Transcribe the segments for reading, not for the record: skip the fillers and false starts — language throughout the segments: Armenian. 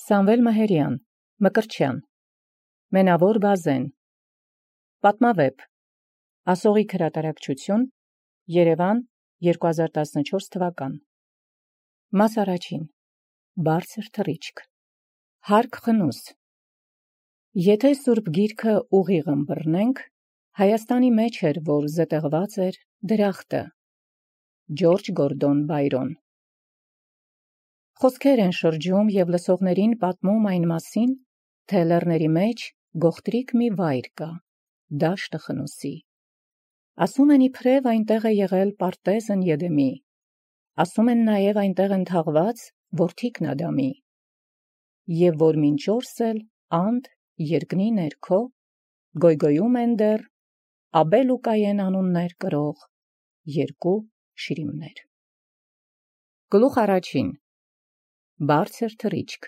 Սամվել Մահերյան, Մկրտչյան, Մենավոր Բազեն, Պատմավեպ, Ասողիկ հրատարակչություն, Երևան, 2014 թվական։ Մաս առաջին, Բարձր թռիչք, Հարկ խնուս։ Եթե Սուրբ Գիրքը ուղիղ ըմբռնենք, Հայաստանի մեջ էր, որ զետեղված էր դրախտը։ Ջորջ Գորդոն Բայրոն։ Խոսքեր են շրջում և լսողներին պատմում այն մասին, թե լեռների մեջ գողտրիկ մի վայր կա, դաշտը խնուսի։ Ասում են իբրև այնտեղ է եղել Պարտեզն Եդեմի, ասում են նաև այնտեղ են թաղված որդիքն Ադամի, և որ մինչ օրս էլ անդ երկնի ներքո գոյգոյում են դեռ Աբել ու Կայեն անուններ կրող երկու շիրիմներ։ Գլուխ առաջին, Բարձր թռիչք։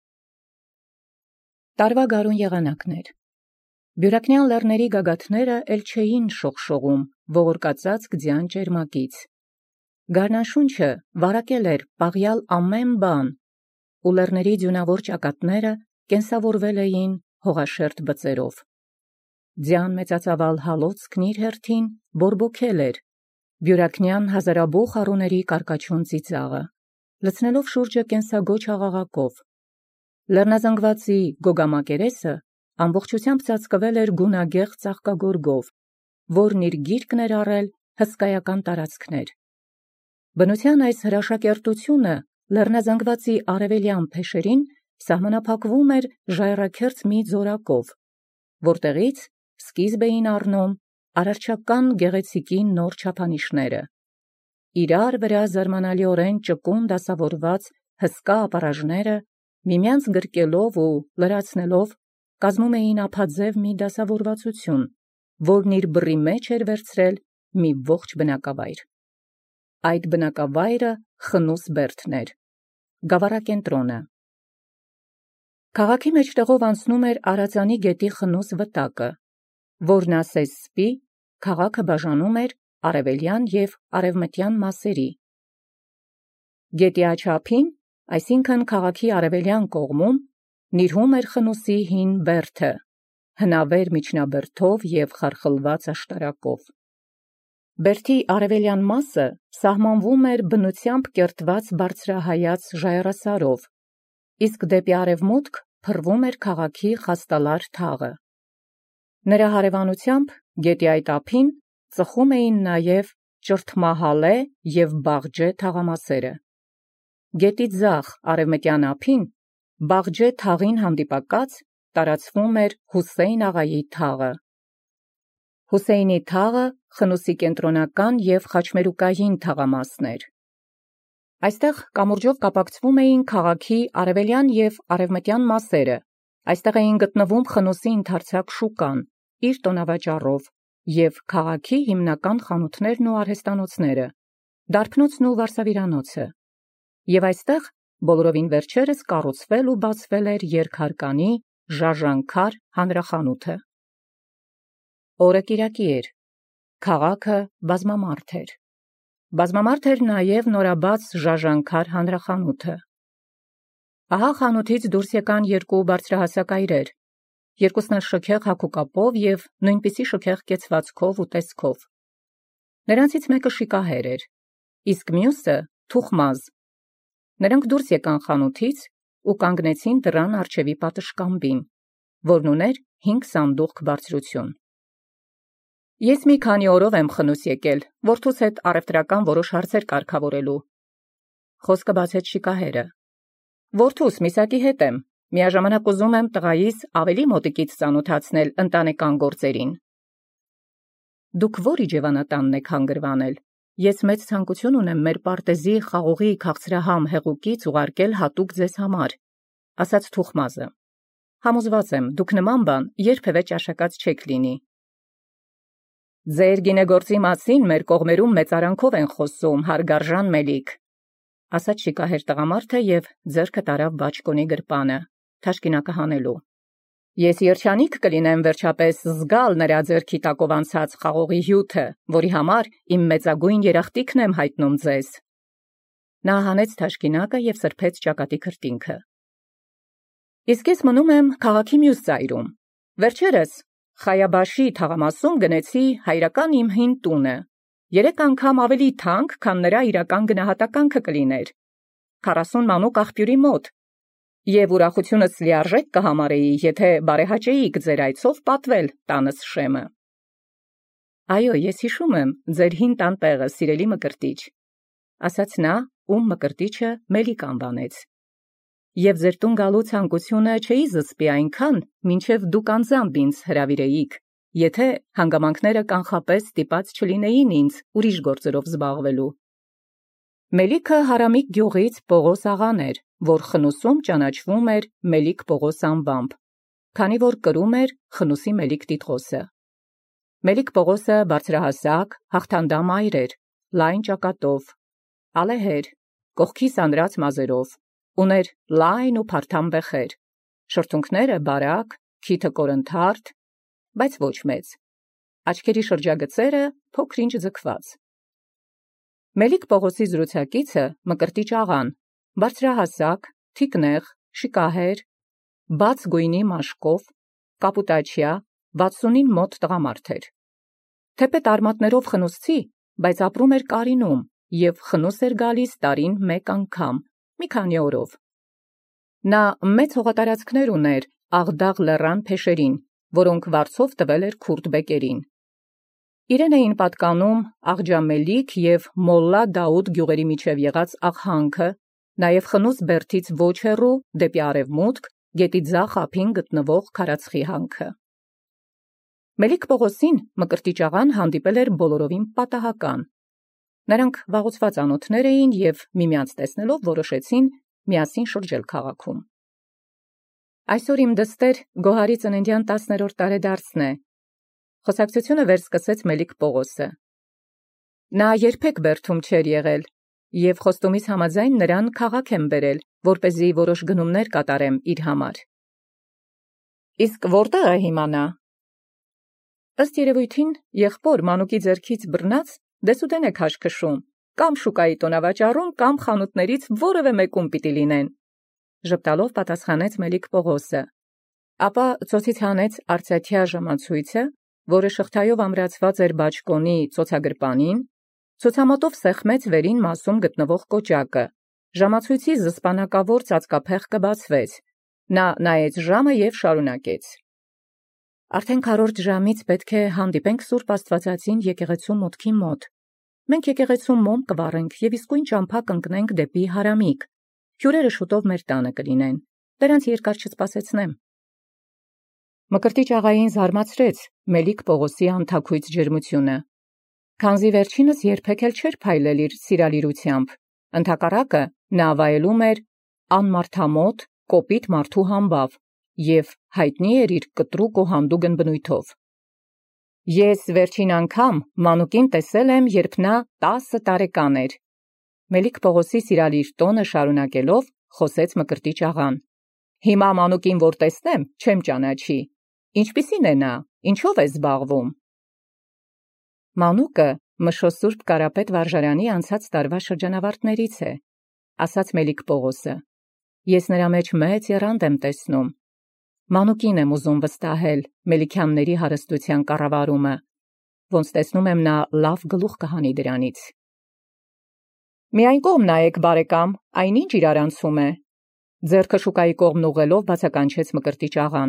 Տարվա գարուն եղանակներ։ Բյուրակնյան լեռների գագաթները էլ չէին շողշողում ողորկածած գձյան ճերմակից։ Գարնաշունչը վարակել էր պաղյալ ամեն բան, ու լեռների ձյունավոր ճակատները կենսավորվել էին հողաշերտ բծերով։ Ձյան մեծածավալ հալոցքն իր հերթին բորբոքել էր, բյուրակնյան հազարաբող առուների կարկաչուն ծիծաղը, լցնելով շուրջը կենսագոչ աղաղակով։ Լեռնազանգվածի գոգամակերեսը ամբողջությամբ ծածկվել էր գունագեղ ծաղկագորգով, որն իր գիրկն էր առել հսկայական տարածքներ։ Բնության այս հրաշակերտությունը լեռնազանգվածի արևելյան փեշերին սահմանափակվում էր ժայռաքերծ մի ձորակով, որտեղից սկիզբ էին առնում արարչական գեղեցիկի նոր չափանիշները։ Իրար վրա զարմանալիորեն ճկուն դասավորված հսկա ապարաժները, միմյանց գրկելով ու լրացնելով, կազմում էին ափաձև մի դասավորվածություն, որն իր բռի մեջ էր վերցրել մի ողջ բնակավայր։ Այդ բնակավայրը խնուս բերդն էր, գավառակենտրոնը։ Քաղաքի մեջտեղով անցնում էր Արածանի գետի խնուս վտակը, որն ասես սպի քաղաքը բաժանում էր արևելյան և արևմտյան մասերի։ Գետի աջափին, այսինքն քաղաքի արևելյան կողմում, նիրհում էր խնուսի հին բերդը, հնավեր միջնաբերդով և խարխլված աշտարակով։ Բերդի արևելյան մասը սահմանվում էր բնությամբ կերտված բարձրահայաց ժայռասարով, իսկ դեպի արևմուտք փռվում էր քաղաքի խաստալար թաղը։ Նրա հարևանությամբ գետի այդ ափին ծխում էին նաև Ճրթմահալե և Բաղջե թաղամասերը։ Գետի ձախ արևմտյան ափին, Բաղջե թաղին հանդիպակաց, տարածվում էր Հուսեյն աղայի թաղը։ Հուսեյնի թաղը խնուսի կենտրոնական և խաչմերուկային թաղամասն էր։ Այստեղ կամուրջով կապակցվում էին քաղաքի արևելյան և արևմտյան մասերը, այստեղ էին գտնվում խնուսի ընդարձակ շուկան, իր տոնավաճառով, և քաղաքի հիմնական խանութներն ու արհեստանոցները, դարբնոցն ու վարսավիրանոցը, և այստեղ բոլորովին վերջերս կառուցվել ու բացվել էր երկհարկանի ժաժանքար հանրախանութը։ Օրը կիրակի էր, քաղաքը բազմամարդ էր։ Բազմամարդ էր նաև նորաբաց ժաժանքար հանրախանութը։ Ահա խանութից դուրս եկան երկու բարձրահասակ այրեր, երկուսն էլ շքեղ հագուկապով և նույնպիսի շքեղ կեցվածքով ու տեսքով։ Նրանցից մեկը շիկահեր էր, իսկ մյուսը թուխմազ։ Նրանք դուրս եկան խանութից ու կանգնեցին դռան առջևի պատշգամբին, որն ուներ 5 սանդուղք բարձրություն։ Ես մի քանի օրով եմ խնուս եկել, որդուս հետ առևտրական որոշ հարցեր կարգավորելու, խոսքը բացեց շիկահերը։ Որդուս Միսակի հետ եմ, միաժամանակ ուզում եմ տղայիս ավելի մոտիկից ծանոթացնել ընտանեկան գործերին։ Դուք ո՞ր իջևանատանն եք հանգրվանել։ Ես մեծ ցանկություն ունեմ մեր պարտեզի խաղողի քաղցրահամ հեղուկից ուղարկել հատուկ ձեզ համար, ասաց թուխմազը։ Համոզված եմ, դուք նման բան երբևէ ճաշակած չեք լինի։ Ձեր գինեգործի մասին մեր կողմերում մեծարանքով են խոսում, հարգարժան Մելիք, ասաց շիկահեր տղամարդը և ձեռքը տարավ բաճկոնի գրպանը, թաշկինակը հանելու։ Ես երջանիկ կլինեմ վերջապես զգալ նրա ձեռքի տակով անցած խաղողի հյութը, որի համար իմ մեծագույն երախտիկն եմ հայտնում ձեզ։ Նա հանեց թաշկինակը և սրբեց ճակատի քրտինքը։ Իսկ ես մնում եմ քաղաքի մյուս ծայրում։ Վերջերս Խայաբաշի թաղամասում գնեցի հայրական իմ հին տունը։ 3 անգամ ավելի թանկ, քան նրա իրական գնահատականքը կլիներ։ 40 մանուկ աղբյուրի մոտ։ Եվ ուրախությունս լիարժեք կհամարեի, եթե բարեհաճեիք ձեր այցով պատվել տանս շեմը։ Այո, ես հիշում եմ ձեր հին տանտեղը, սիրելի Մկրտիչ, ասաց նա, ում Մկրտիչը Մելիք անվանեց։ Եվ ձեր տուն գալու ցանկությունը չէի զսպի այնքան, մինչև դուք անձամբ ինձ հրավիրեիք, եթե հանգամանքները կանխապես ստիպած չլինեին ինձ ուրիշ գործերով զբաղվելու։ Մելիքը Հարամիկ գյուղից Պողոս աղան էր, որ Խնուսում ճանաչվում էր Մելիք Պողոս անվամբ, քանի որ կրում էր Խնուսի Մելիք Տիտղոսը։ Մելիք Պողոսը բարձրահասակ, հաղթանդամ այր էր, լայն ճակատով, ալեհեր, կողքի սանրած մազերով, ուներ լայն ու փարթամ բեխեր, շրթունքները բարակ, քիթը կորնթարթ, բայց ոչ մեծ, աչքերի շրջագծերը փոքր-ինչ ձգված։ Մելիք Պողոսի զրուցակիցը Մկրտիչ աղան, բարձրահասակ, թիկնեղ, շիկահեր, բաց գույնի մաշկով, կապուտաչյա, 60-ին մոտ տղամարդ էր։ Թեպետ արմատներով խնուսցի, բայց ապրում էր Կարինում և խնուս էր գալիս տարին 1 անգամ, մի քանի օրով։ Նա մեծ հողատարածքներ ուներ Աղդաղ լեռան փեշերին, որոնք վարձով տվել էր քուրդ բեկերին։ Իրեն էին պատկանում Աղջամելիք և Մոլլա Դաուդ գյուղերի միջև եղած աղհանքը, նաև խնուս բերդից ոչ հեռու դեպի արևմուտք, գետի ձախ ափին գտնվող քարածխի հանքը։ Մելիք Պողոսին Մկրտիչ աղան հանդիպել էր բոլորովին պատահական։ Նրանք վաղուցված անոթներ էին և միմյանց տեսնելով որոշեցին միասին շրջել քաղաքում։ Այսօր իմ դստեր Գոհարի ծննդյան 10-րդ տարեդարձն է, խոսակցությունը վերսկսեց Մելիք Պողոսը։ Նա երբեք Բերդում չէր եղել, և խոստումից համաձայն նրան քաղաք եմ բերել, որպեսզի որոշ գնումներ կատարեմ իր համար։ Իսկ որտե՞ղ է հիմա նա։ Ըստ երևույթին եղբոր մանուկի ձեռքից բռնած դեսուդեն է քաշքշում, կամ շուկայի տոնավաճառում, կամ խանութներից որևէ մեկում պիտի լինեն, ժպտալով պատասխանեց Մելիք Պողոսը, ապա ծոցից հանեց արծաթյա ժամացույցը, որը շղթայով ամրացված էր բաճկոնի ծոցագրպանին, ցուցամոտով սեղմեց վերին մասում գտնվող կոճակը, ժամացույցի զսպանակավոր ծածկափեղկը բացվեց, նա նայեց ժամը և շարունակեց. Արդեն 4 ժամից պետք է հանդիպենք Սուրբ Աստվածածին եկեղեցու մուտքի մոտ։ Մենք եկեղեցու մոմ կվառենք և իսկույն ճամփա կընկնենք դեպի Հարամիկ։ Հյուրերը շուտով մեր տանը կլինեն։ Դրանց երկար չսպասեցնեմ։ Մկրտիչ աղային զարմացրեց Մելիք Պողոսի անթաքույց ջերմությունը, քանզի վերջինս երբեք էլ չէր փայլել իր սիրալիրությամբ, ընդհակառակը նա վայելում էր անմարդամոտ, կոպիտ մարդու համբավ և հայտնի էր իր կտրուկ ու հանդուգն բնույթով։ Ես վերջին անգամ մանուկին տեսել եմ, երբ նա 10 տարեկան էր։ Մելիք Պողոսի սիրալիր տոնը շարունակելով խոսեց Մկրտիչ աղան։ Հիմա մանուկին որ տեսնեմ, չեմ ճանաչի։ Ինչպիսին է նա, ինչով է զբաղվում։ Մանուկը Մշո Սուրբ Կարապետ վարժարանի անցած տարվա շրջանավարտներից է, ասաց Մելիք Պողոսը։ Ես նրա մեջ մեծ եռանդ եմ տեսնում։ Մանուկին եմ ուզում վստահել Մելիքյանների հարստության կառավարումը, ոնց տեսնում եմ նա լավ գլուխ կհանի դրանից։ Միայն կողմ նայեք, բարեկամ, այնինչ իրար անցում է, ձեռքը շուկայի կողմն ուղղելով բացականչեց Մկրտիչ աղան։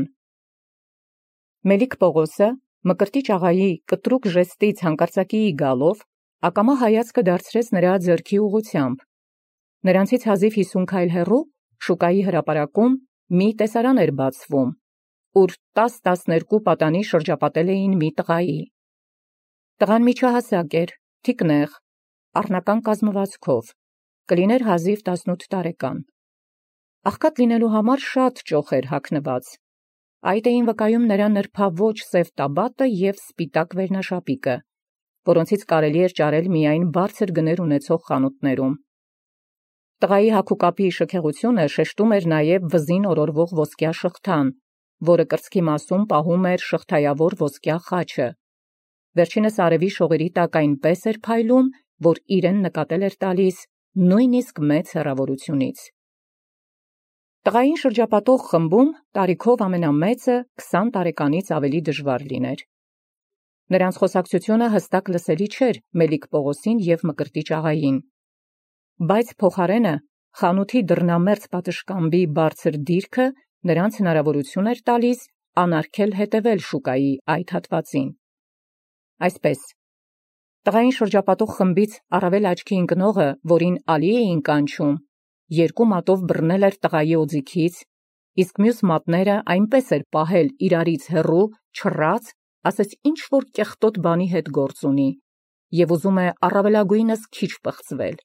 Մելիք Պողոսը Մկրտիչ աղայի կտրուկ ժեստից հանկարծակիի գալով ակամա հայացքը դարձրեց նրա ձեռքի ուղղությամբ։ Նրանցից հազիվ 50 քայլ հեռու շուկայի հրապարակում մի տեսարան էր բացվում, ուր 10-12 պատանի շրջապատել էին մի տղայի։ Տղան միջահասակ էր, թիկնեղ, առնական կազմվածքով, կլիներ հազիվ 18 տարեկան։ Աղքատ լինելու համար շատ ճոխ էր հագնված։ Այդ էին վկայում նրա նրբավոճ սև տաբատը և սպիտակ վերնաշապիկը, որոնցից կարելի էր ճարել միայն բարձր գներ ունեցող խանութներում։ Տղայի հագուկապի շքեղությունը շեշտում էր նաև վզին օրորվող ոսկյա շղթան, որը կրծքի մասում պահում էր շղթայավոր ոսկյա խաչը։ Վերջինս արևի շողերի տակ այնպես էր փայլում, որ իրեն նկատել էր տալիս նույնիսկ մեծ հեռավորությունից։ Տղային շրջապատող խմբում տարիքով ամենամեծը 20 տարեկանից ավելի դժվար լիներ։ Նրանց խոսակցությունը հստակ լսելի չէր Մելիք Պողոսին և Մկրտիչ աղային, բայց փոխարենը խանութի դռնամերձ պատշգամբի բարձր դիրքը նրանց հնարավորություն էր տալիս անարգել հետևել շուկայի այդ հատվածին։ Այսպես, տղային շրջապատող խմբից առավել աչքի ընկնողը, որին Ալի էին կանչում, 2 մատով բռնել էր տղայի օձիքից, իսկ մյուս մատները այնպես էր պահել իրարից հեռու, չռած, ասես ինչ-որ կեղտոտ բանի հետ գործ ունի և ուզում է առավելագույնս քիչ պղծվել։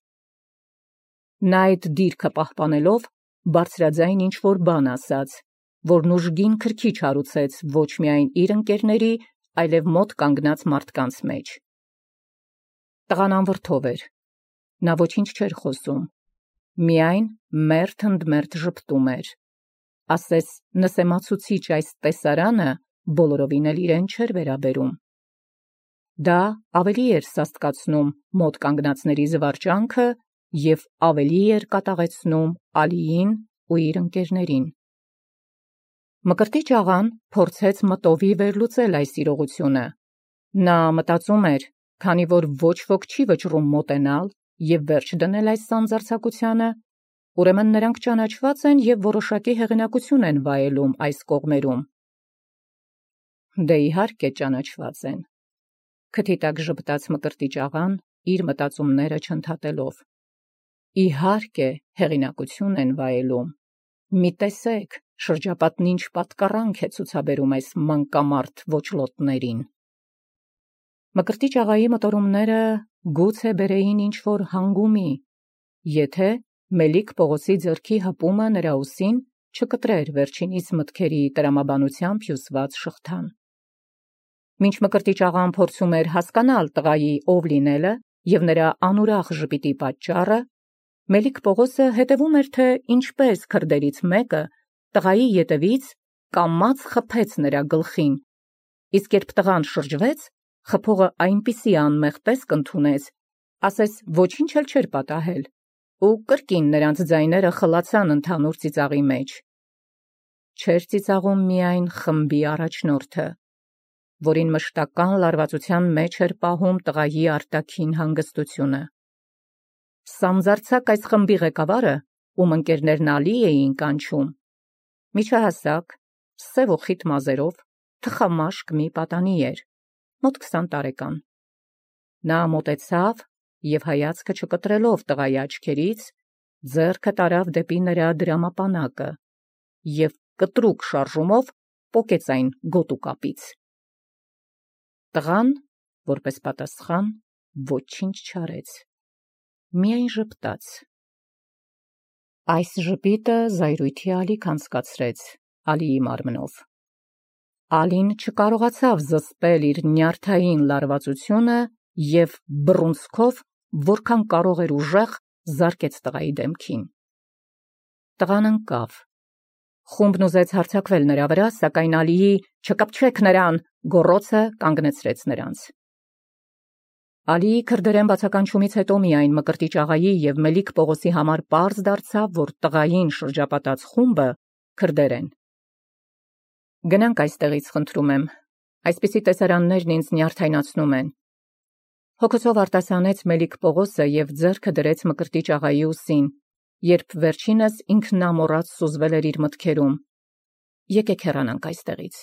Նա այդ դիրքը պահպանելով բարձրաձայն ինչ-որ բան ասաց, որն ուժգին քրքիջ հարուցեց ոչ միայն իր ընկերների, այլև մոտ կանգնած մարդկանց մեջ։ Տղան անվրդով էր, նա ոչինչ չէր խոսում, միայն մերթ-ընդմերթ ժպտում էր, ասես նսեմացուցիչ այս տեսարանը բոլորովին էլ իրեն չէր վերաբերում։ Դա ավելի էր սաստկացնում մոտ կանգնածների զվարճանքը և ավելի էր կատաղեցնում Ալիին ու իր ընկերներին։ Մկրտիչ աղան փորձեց մտովի վերլուծել այս իրողությունը։ Նա մտածում էր, քանի որ ոչ ոք չի վճռում մոտենալ և վերջ դնել այս սանձարձակությանը, ուրեմն նրանք ճանաչված են և որոշակի հեղինակություն են վայելում այս կողմերում։ Դե իհարկե ճանաչված են, քթի տակ ժպտաց Մկրտիչ աղան իր մտածումները չընդհատելով։ Իհարկե հեղինակություն են վայելում։ Մի տեսեք, շրջապատն ինչ պատկառանք է ցուցաբերում այս մանկամարդ ոճլոտներին։ Մկրտիչ աղայի մտորումները գուցե բերեին ինչ-որ հանգումի, եթե Մելիք Պողոսի ձեռքի հպումը նրա ուսին չկտրեր վերջինիս մտքերի տրամաբանությամբ հյուսված շղթան։ Մինչ Մկրտիչ աղան փորձում էր հասկանալ տղայի ով լինելը և նրա անուրախ ժպիտի պատճառը, Մելիք Պողոսը հետևում էր, թե ինչպես քրդերից մեկը տղայի ետևից կամաց խփեց նրա գլխին, իսկ երբ տղան շրջվեց, խփողը այնպիսի անմեղ տեսք ընդունեց, ասես ոչինչ էլ չէր պատահել, ու կրկին նրանց ձայները խլացան ընդհանուր ծիծաղի մեջ։ Չէր ծիծաղում միայն խմբի առաջնորդը, որին մշտական լարվածության մեջ էր պահում տղայի արտաքին հանգստությունը։ Սանձարձակ այս խմբի ղեկավարը, ում ընկերներն Ալի էին կանչում, միջահասակ, սև ու խիտ մազերով, թխամաշկ մի պատանի էր, մոտ 20 տարեկան։ Նա մոտեցավ և հայացքը չկտրելով տղայի աչքերից, ձեռքը տարավ դեպի նրա դրամապանակը և կտրուկ շարժումով պոկեց այն գոտու կապից։ Տղան, որպես պատասխան, ոչինչ չարեց, միայն ժպտաց։ Այս ժպիտը զայրույթի ալիք անցկացրեց Ալիի մարմնով։ Ալին չկարողացավ զսպել իր նյարդային լարվածությունը և բռունցքով, որքան կարող էր ուժեղ, զարկեց տղայի դեմքին։ Տղան ընկավ։ Խումբն ուզեց հարձակվել նրա վրա, սակայն Ալիի «Չկպչեք նրան» գոռոցը կանգնեցրեց նրանց։ Ալիի քրդերեն բացականչումից հետո միայն Մկրտիչ աղայի և Մելիք Պողոսի համար պարզ դարձավ, որ տղային շրջապատած խումբը քրդեր են։ Գնանք այստեղից, խնդրում եմ, այսպիսի տեսարաններն ինձ նյարդայնացնում են, հոգոցով արտասանեց Մելիք Պողոսը և ձեռքը դրեց Մկրտիչ աղայի ուսին, երբ վերջինս ինքնամոռաց սուզվել էր իր մտքերում։ Եկեք հեռանանք այստեղից։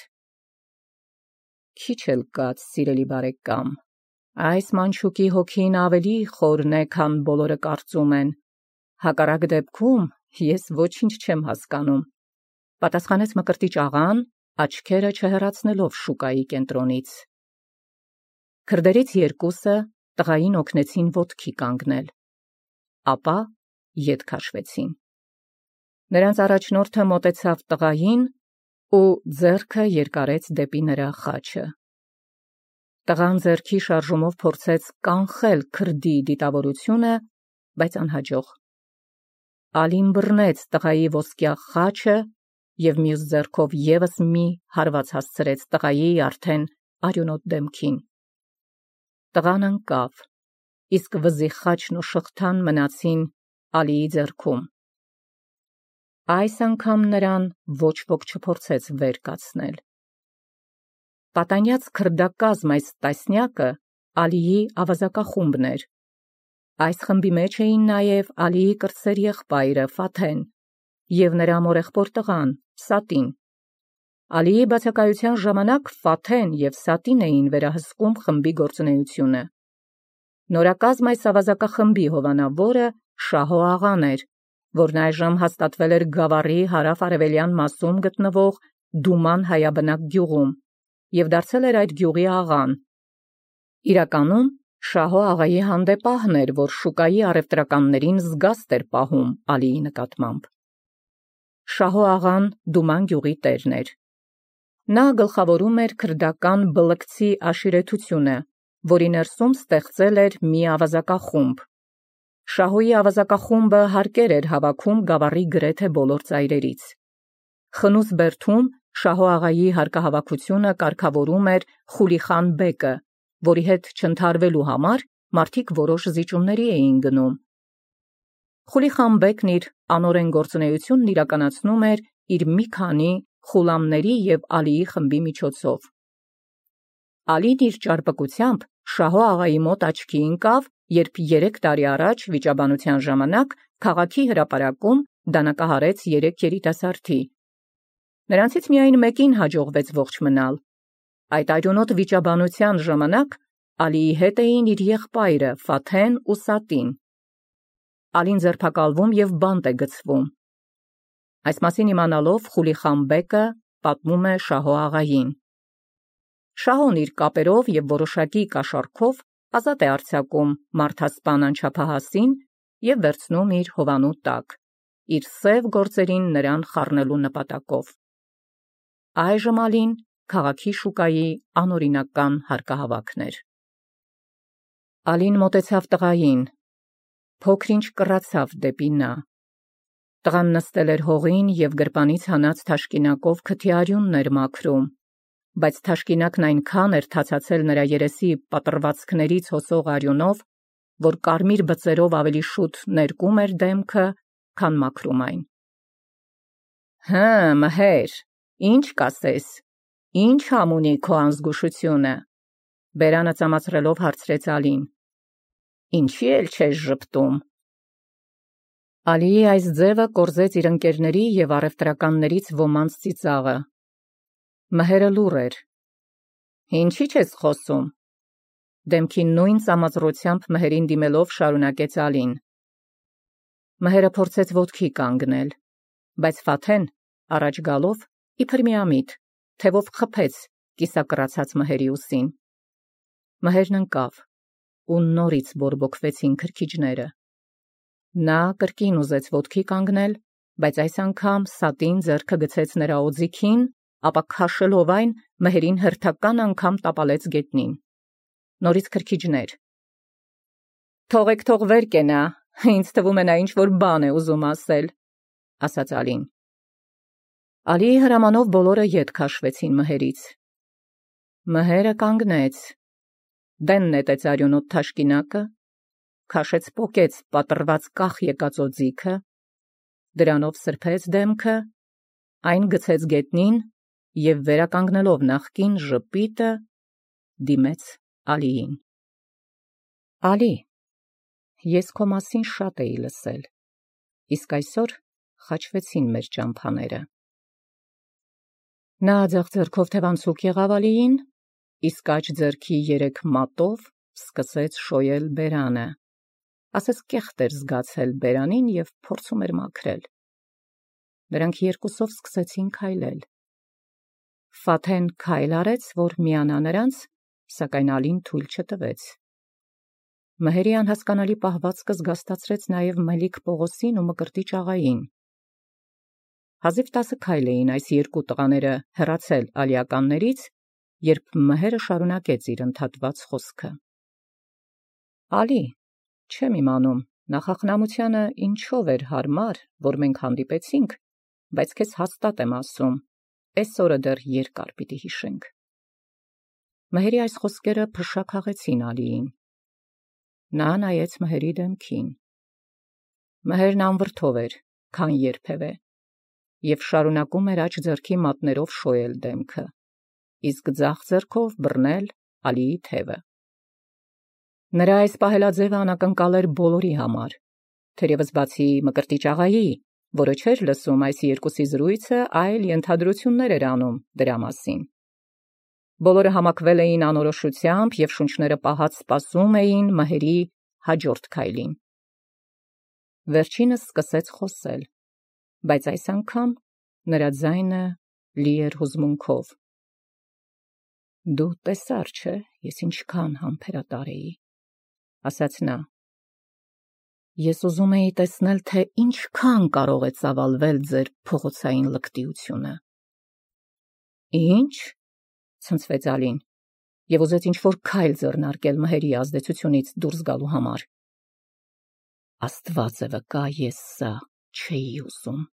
Քիչ էլ կաց, սիրելի բարեկամ, այս մանչուկի հոգին ավելի խորն է, քան բոլորը կարծում են։ Հակառակ դեպքում ես ոչինչ չեմ հասկանում, պատասխանեց Մկրտիչ աղան, աչքերը չհեռացնելով շուկայի կենտրոնից։ Քրդերից երկուսը տղային օգնեցին ոտքի կանգնել, ապա ետ քաշվեցին։ Նրանց առաջնորդը մոտեցավ տղային ու ձեռքը երկարեց դեպի նրա խաչը։ Տղան ձեռքի շարժումով փորձեց կանխել քրդի դիտավորությունը, բայց անհաջող։ Ալին բռնեց տղայի ոսկյա խաչը և մյուս ձեռքով ևս մի հարված հասցրեց տղայի արդեն արյունոտ դեմքին։ Տղան ընկավ, իսկ վզի խաչն ու շղթան մնացին Ալիի ձեռքում։ Այս անգամ նրան ոչ ոք չփորձեց վեր կացնել։ Պատանյաց քրդակազմ այս տասնյակը Ալիի ավազակախումբն էր։ Այս խմբի մեջ էին նաև Ալիի կրտսեր եղբայրը Ֆաթեն և նրա մորեղբոր տղան Սատին։ Ալիի բացակայության ժամանակ Ֆաթեն և Սատին էին վերահսկում խմբի գործունեությունը։ Նորակազմ այս ավազակախմբի հովանավորը Շահո աղան էր, որն այժմ հաստատվել էր Գավառի հարավ-արևելյան մասում գտնվող Դուման հայաբնակ գյուղում և դարձել էր այդ գյուղի աղան։ Իրականում Շահո աղայի հանդեպահն էր, որ շուկայի առևտրականներին զգաստ էր պահում Ալիի նկատմամբ։ Շահո աղան Դուման գյուղի տերն էր։ Նա գլխավորում էր քրդական բլկցի աշիրեթությունը, որի ներսում ստեղծել էր մի ավազակախումբ։ Շահոյի ավազակախումբը հարկեր էր հավաքում Գավառի գրեթե բոլոր ծայրերից։ Խնուս բերդում Շահո աղայի հարկահավաքությունը կարգավորում էր Խուլիխան բեկը, որի հետ չընդհարվելու համար մարդիկ որոշ զիջումների էին գնում։ Խուլիխան բեկն իր անօրեն գործունեությունն իրականացնում էր իր մի քանի խուլամների և Ալիի խմբի միջոցով։ Ալին իր ճարպկությամբ Շահո աղայի մոտ աչքի ընկավ, երբ 3 տարի առաջ վիճաբանության ժամանակ քաղաքի հրապարակում դանակահարեց 3 երիտասարդի։ Նրանցից միայն մեկին հաջողվեց ողջ մնալ։ Այդ արյունոտ վիճաբանության ժամանակ Ալիի հետ էին իր եղբայրը Ֆաթեն ու Սատին։ Ալին ձերբակալվում և բանտ է գցվում։ Այս մասին իմանալով Խուլիխան բեկը պատմում է Շահո աղային։ Շահոն իր կապերով և որոշակի կաշառքով ազատ է արձակում մարդասպան անչափահասին և վերցնում իր հովանու տակ, իր սև գործերին նրան խառնելու նպատակով։ Այժմ Ալին քաղաքի շուկայի անօրինական հարկահավաքն էր։ Ալին մոտեցավ տղային, փոքր-ինչ կռացավ դեպի նա։ Տղան նստել էր հողին և գրպանից հանած թաշկինակով քթի արյունն էր մաքրում, բայց թաշկինակն այնքան էր թացացել նրա երեսի պատռվածքներից հոսող արյունով, որ կարմիր բծերով ավելի շուտ ներկում էր դեմքը, քան մաքրում այն։ Հը, մհեր, ինչ կասես, ինչ համ ունի քո անզգուշությունը, բերանը ծամացրելով հարցրեց Ալին։ Ինչի էլ չես ժպտում։ Ալիի այս ձևը կորզեց իր ընկերների և առևտրականներից ոմանց ծիծաղը։ Մհերը լուռ էր։ Ինչի չես խոսում։ Դեմքի նույն ծամածրությամբ մհերին դիմելով շարունակեց Ալին։ Մհերը փորձեց ոտքի կանգնել, բայց Ֆաթեն առաջ գալով իբր միամիտ թևով խփեց կիսակռացած մհերի ուսին։ Մհերն ընկավ ու նորից բորբոքվեցին քրքիջները։ Նա կրկին ուզեց ոտքի կանգնել, բայց այս անգամ Սատին ձեռքը գցեց նրա օձիքին, ապա քաշելով այն մհերին հերթական անգամ տապալեց գետնին։ Նորից քրքիջներ։ Թողեք թող վեր կենա, ինձ թվում է նա ինչ-որ բան է ուզում ասել, ասաց Ալին։ Ալիի հրամանով բոլորը ետ քաշվեցին մհերից։ Մհերը կանգնեց, դեն նետեց արյունոտ թաշկինակը, քաշեց պոկեց պատռված կախ եկած օձիքը, դրանով սրբեց դեմքը, այն գցեց գետնին և վերականգնելով նախկին ժպիտը դիմեց Ալիին։ Ալի, ես քո մասին շատ էի լսել, իսկ այսօր խաչվեցին մեր ճամփաները։ Նա ձախ ձեռքով թևանցուկ եղավ Ալիին, իսկ աջ ձեռքի 3 մատով սկսեց շոյել բերանը, ասես կեղտ էր զգացել բերանին և փորձում էր մաքրել։ Նրանք երկուսով սկսեցին քայլել։ Ֆաթեն քայլ արեց, որ միանա նրանց, սակայն Ալին թույլ չտվեց։ Մհերի անհասկանալի պահվածքը զգաստացրեց նաև Մելիք Պողոսին ու Մկրտիչ աղային։ Հազիվ 10 քայլ էին այս երկու տղաները հեռացել ալիականներից, երբ մհերը շարունակեց իր ընդհատված խոսքը։ Ալի, չեմ իմանում, նախախնամությանը ինչով էր հարմար, որ մենք հանդիպեցինք, բայց քեզ հաստատ եմ ասում, այս օրը դեռ երկար պիտի հիշենք։ Մհերի այս խոսքերը փշաքաղեցին Ալիին։ Նա նայեց մհերի դեմքին։ Մհերն անվրդով էր, քան երբևէ, և շարունակում էր աջ ձեռքի մատներով շոյել դեմքը, իսկ ձախ ձեռքով բռնել Ալիի թևը։ Նրա այս պահելաձևը անակնկալ էր բոլորի համար, թերևս բացի Մկրտիչ աղայի, որը չէր լսում այս երկուսի զրույցը, այլ ենթադրություններ էր անում դրա մասին։ Բոլորը համակվել էին անորոշությամբ և շունչները պահած սպասում էին մհերի հաջորդ քայլին։ Վերջինս սկսեց խոսել, բայց այս անգամ նրա ձայնը լի էր հուզմունքով։ «Դու տեսար, չէ՞, ես ինչքան համբերատար էի», ասաց նա։ «Ես ուզում էի տեսնել, թե ինչքան կարող է ծավալվել ձեր փողոցային լկտիությունը»։ «Ի՞նչ», ցնցվեց Ալին և ուզեց ինչ-որ քայլ ձեռնարկել մհերի ազդեցությունից դուրս գալու համար։ «Աստված է վկա, ես սա չէի ուզում»,